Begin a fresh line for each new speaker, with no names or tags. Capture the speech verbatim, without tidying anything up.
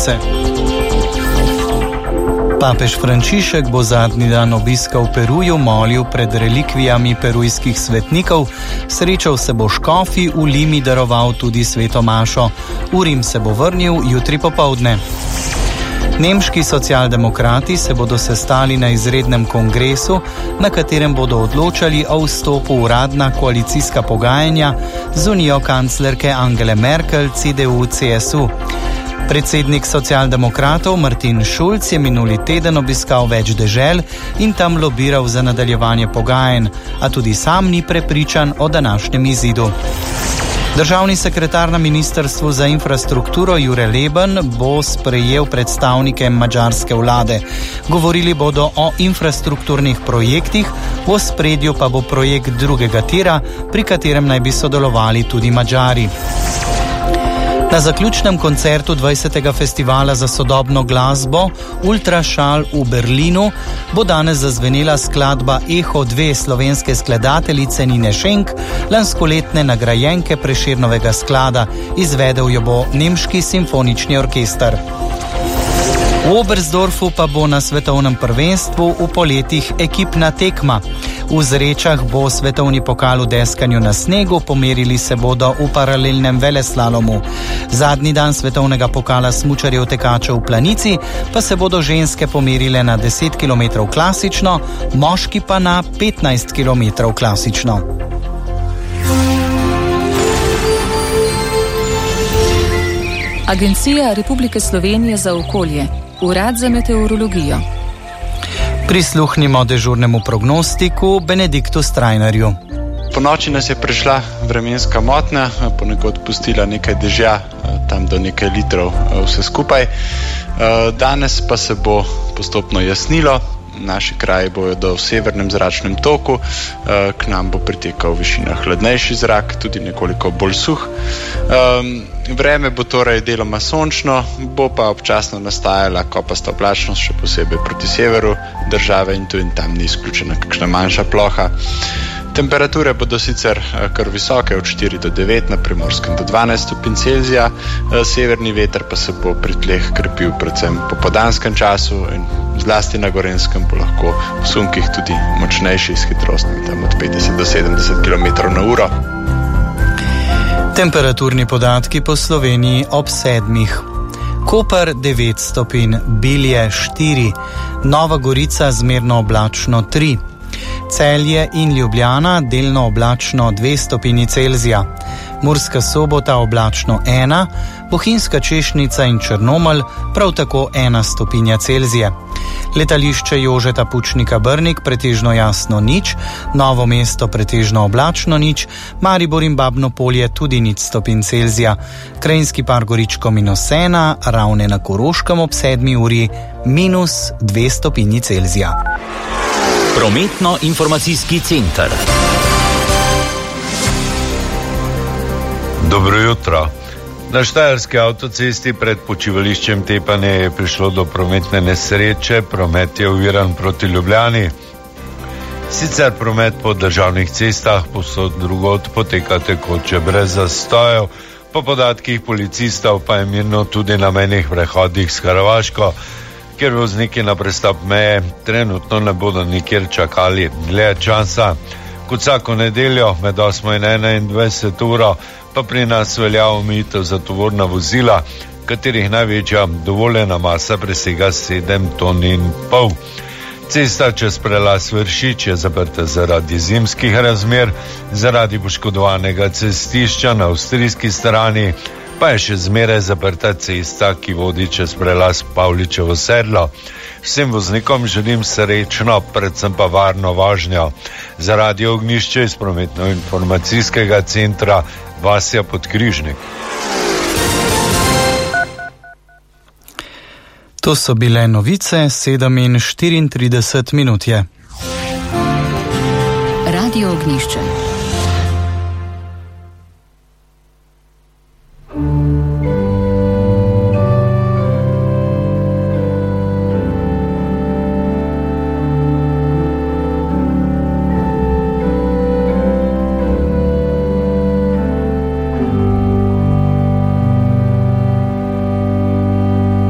novice. Papež Frančišek bo zadnji dan obiska v Peruju molil pred relikvijami perujskih svetnikov, srečal se bo škofi, v Limi daroval tudi sveto mašo. V Rim se bo vrnil jutri popoldne. Nemški socialdemokrati se bodo sestali na izrednem kongresu, na katerem bodo odločali o vstopu v uradna koalicijska pogajanja z unijo kanclerke Angele Merkel, C D U C S U. Predsednik socialdemokratov Martin Schulz je minuli teden obiskal več dežel in tam lobiral za nadaljevanje pogajanj, a tudi sam ni prepričan o današnjem izidu. Državni sekretar na Ministrstvu za infrastrukturo Jure Leben bo sprejel predstavnike madžarske vlade. Govorili bodo o infrastrukturnih projektih, v ospredju pa bo projekt drugega tira, pri katerem naj bi sodelovali tudi Madžari. Na zaključnem koncertu dvajsetega festivala za sodobno glasbo Ultraschall v Berlinu bo danes zazvenela skladba Eho dve slovenske skladateljice Nine Schenk, lanskoletne nagrajenke Prešernovega sklada. Izvedel jo bo Nemški simfonični orkester. V Oberstdorfu pa bo na svetovnem prvenstvu v poletih ekipna tekma. V Zrečah bo svetovni pokal v deskanju na snegu, pomerili se bodo v paralelnem veleslalomu. Zadnji dan svetovnega pokala smučarjev tekačev v Planici pa se bodo ženske pomerile na deset kilometrov klasično, moški pa na petnajst kilometrov klasično.
Agencija Republike Slovenije za okolje, Urad za meteorologijo.
Prisluhnimo dežurnemu prognostiku Benediktu Strajnarju.
Po noči nas je prišla vremenska motnja, ponekod pustila nekaj dežja, tam do nekaj litrov vse skupaj. Danes pa se bo postopno jasnilo, naši kraji bodo v severnem zračnem toku, k nam bo pritekal v višinah hladnejši zrak, tudi nekoliko bolj suh. Vreme bo torej deloma sončno, bo pa občasno nastajala kopasta oblačnost, še posebej proti severu države in tu in tam ni izključena kakšna manjša ploha. Temperature bodo sicer kar visoke, od štiri do devet, na Primorskem do dvanajst stopinj Celzija, severni veter pa se bo pri tleh krepil predvsem po popoldanskem času in zlasti na Gorenjskem bo lahko v sunkih tudi močnejši s hitrostmi tam od petdeset do sedemdeset kilometrov na uro.
Temperaturni podatki po Sloveniji ob sedmih. Koper devet stopinj, Bilje štiri, Nova Gorica zmerno oblačno tri, Celje in Ljubljana delno oblačno dve stopinji Celzija, Murska Sobota oblačno ena, Bohinjska Češnica in Črnomelj prav tako ena stopinja Celzija. Letališče Jožeta Pučnika Brnik pretežno jasno nič, Novo mesto pretežno oblačno nič, Maribor in Babno Polje tudi nič stopinj Celzija, Krajinski park Goričko minus ena, Ravne na Koroškem ob sedmi uri minus dve stopinji Celzija.
Prometno-informacijski center.
Dobro jutro. Na štajerski avtocesti pred počivališčem Tepanje je prišlo do prometne nesreče, promet je oviran proti Ljubljani. Sicer promet po državnih cestah povsod drugod poteka tekoče brez zastojev, po podatkih policistov pa je mirno tudi na mejnih prehodih s Hrvaško, ker vozniki na prestop meje trenutno ne bodo nikjer čakali dlje časa. Kot vsako nedeljo med osmo in enaindvajset uro pa pri nas velja omejitev za tovorna vozila, katerih največja dovoljena masa presega sedem ton in pol. Cesta čez prelaz Vršič je zaprta zaradi zimskih razmer, zaradi poškodovanega cestišča na avstrijski strani pa je še zmeraj zaprta cesta, ki vodi čez prelaz Pavličevo sedlo. Vsem voznikom želim srečno, predvsem pa varno vožnjo. Za Radio Ognjišče iz prometno-informacijskega centra Vasja Podkrižnik.
To so bile novice, sedem in štiriintrideset minut je.
Radio Ognjišče.